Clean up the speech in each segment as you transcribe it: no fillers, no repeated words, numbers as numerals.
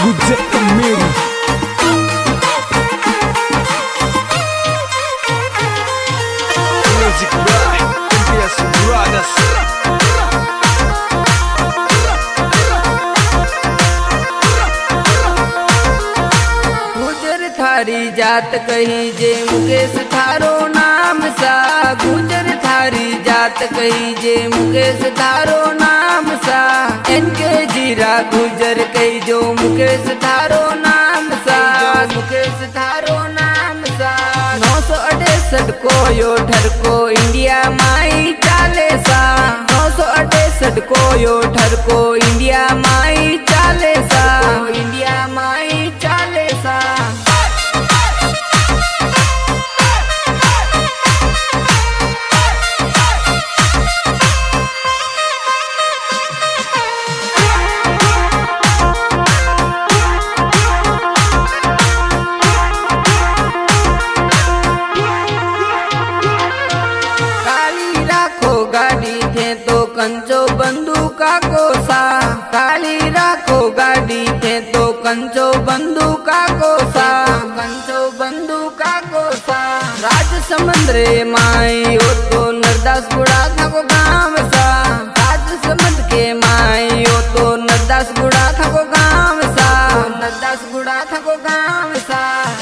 गुजर मेरी music by Imtiaz brothers. गुजर थारी जात कही जे मुकेश थारो नाम सा। गुजर थारी जात कही जे मुकेश थारो नाम सा। इनके जीरा गुजर कही जो मुकेश थारो नाम सा। मुकेश थारो नाम सा 968 को यो ठर को इंडिया माई चाले सा। 968 को यो ठर को इंडिया माई चाले सा। इंडिया माई चाले सा। काली राखो गाड़ी थे तो कंचो बंदूका को सा। काली राखो गाड़ी थे तो कंचो बंदूका को सा। कंचो बंदूका को सा राज समुद्रे माई हो तो नरदास बुढ़ा था को गाँव सा। राज समुद्र के माई हो तो नरदास बुढ़ा था को गाँव सा। नरदास बुढ़ा था को गाँव सा।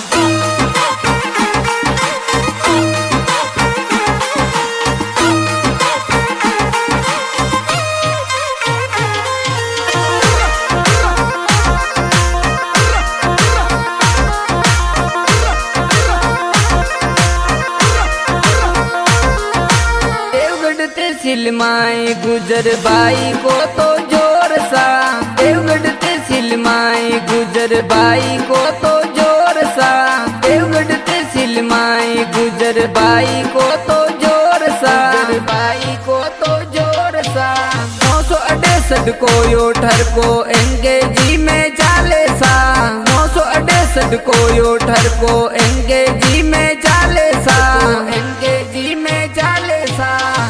सिलमाई गुजर बाई को तो जोर सा। देवगढ़ ते सिलमाई गुजर बाई को तो जोर सा। देवगढ़ ते सिलमाई गुजर बाई को तो जोर सा। बाई को तो जोर सा 968 को यो ठर को एंगेजी में चाले सा। 968 को यो ठर को एंगेजी में चाले सा। एंगेजी में चाले सा।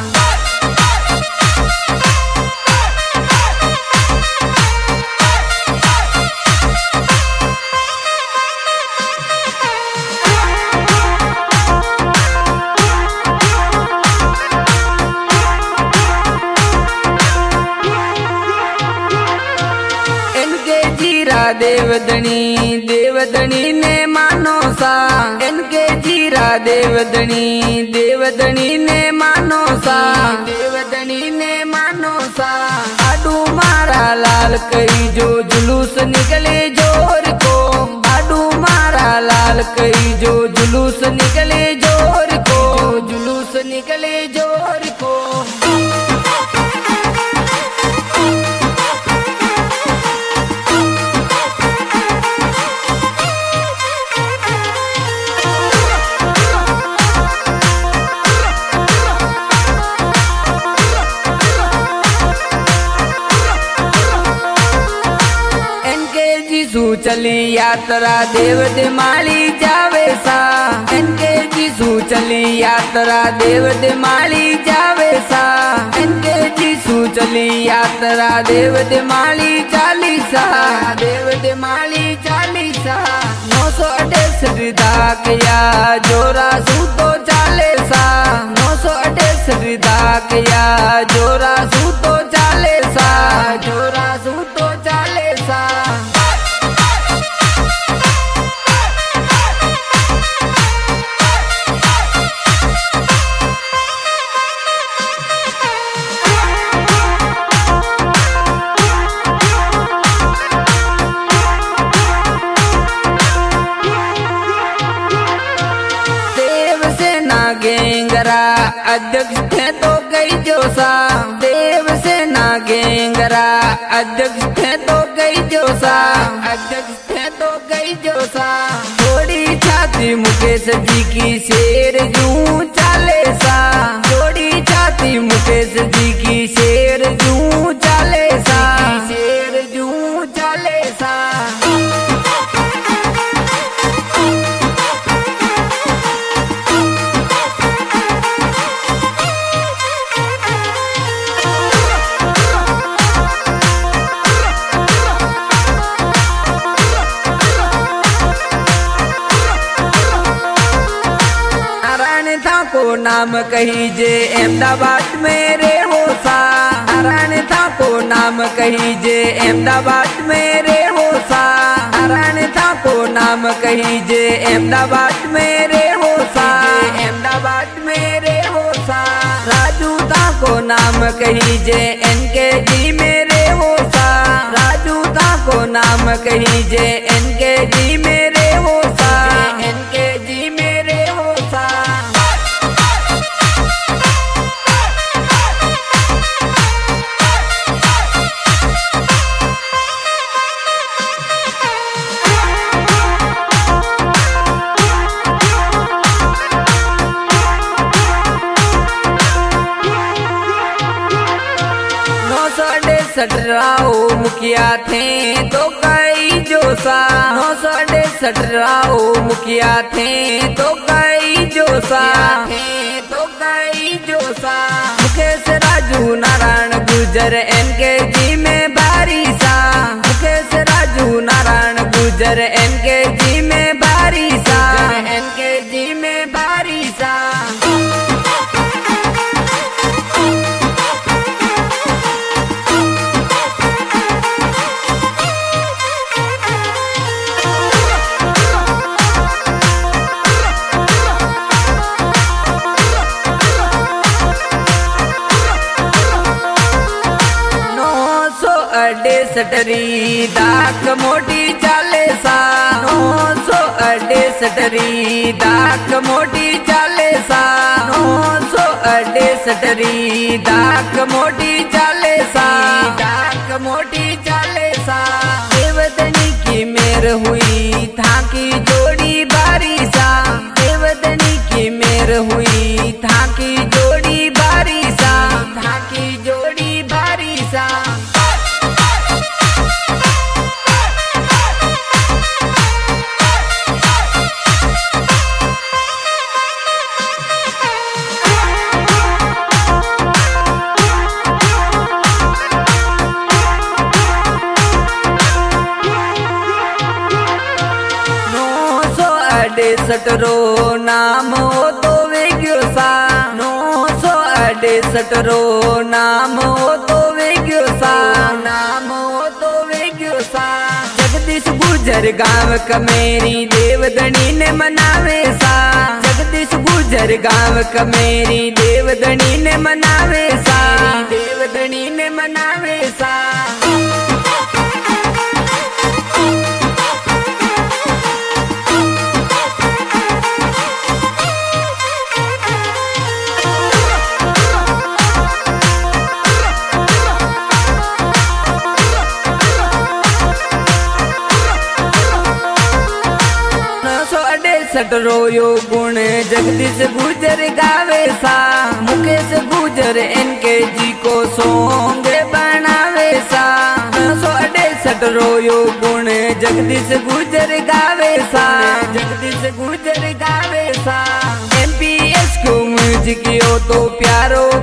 देवदनी देवदनी ने मानो सा। इनके जीरा देवदनी देवदनी ने मानो सा। देवदनी ने मानो सा आडू मारा लाल कई जो जुलूस निकले जोर को। आडू मारा लाल कई जो जुलूस निकले जोर को। जुलूस निकले जोर को। चली यात्रा देव दिमाली जावे सा। इनके जीसू चली यात्रा देव दिमाली जावे सा। इनके जीसू चली यात्रा देव दिमाली चालीसा। देव दिमाली चालीसा 968 दाक या जोरा सू तो चाले सा। 968 दाक या जोरा सू तो चाले सा। जोरा सू तो चाले सा। गेंगरा अध्यक्ष थे तो गई जोसा। देव सेना गेंगरा अध्यक्ष थे तो गई जोसा। अध्यक्ष थे तो गई जोसा थोड़ी छाती मुकेश जी की शेर जू चाले सा। थोड़ी छाती मुकेश जी की शेर जू चाले सा। शेर जू चाले सा। नाम कहीजे अहमदाबाद मेरे हो सा। नारायण था को नाम कहीजे अहमदाबाद मेरे हो सा। नारायण था को नाम कहीजे अहमदाबाद मेरे हो सा। अहमदाबाद मेरे हो सा। राजू था को नाम कहीजे एनके जी मेरे हो सा। राजू था को नाम कहीजे एनके जी मेरे हो सा। एनके जी मेरे हो सा। सटराओ मुखिया थे तो कई जोसा। 968 मुखिया थे तो कई जोसा। तो कई जोसा। मुकेश राजू नारायण गुजर एनके जी में भारी सा। मुकेश राजू नारायण गुजर एनके जी में भारी सा। एनके जी में भारी सा। सटरी दाक मोटी चाले सा। 968 दाक मोटी चाले सा। 968 दाक मोटी चाले सा। दाक मोटी चाले सा। देवदनी की मेर हुई था की जोड़ी बारी सा। देवदनी की मेर हुई था की जोड़ी बारी सा। था की जोड़ी बारी सा। सटरो नाम हो तो वेग्यो सा। 968 नाम हो तो वेग्यो सा। नाम हो तो वेग्यो सा। जगदीश गुजर गाँव कमेरी देवधनी ने मनावे सा। जगदीश गुजर गाँव कमेरी देवधनी ने मनावे सा। देवधनी ने मनावे सा। सटरोयो गुण जगदीश गुजर गावे सा। मुकेश गुजर एनके जी को सॉन्ग बनावे सा। 968 गुण जगदीश गुजर गावे सा। जगदीश गुजर गावे सा। MPS को म्यूजिक यो तो प्यारो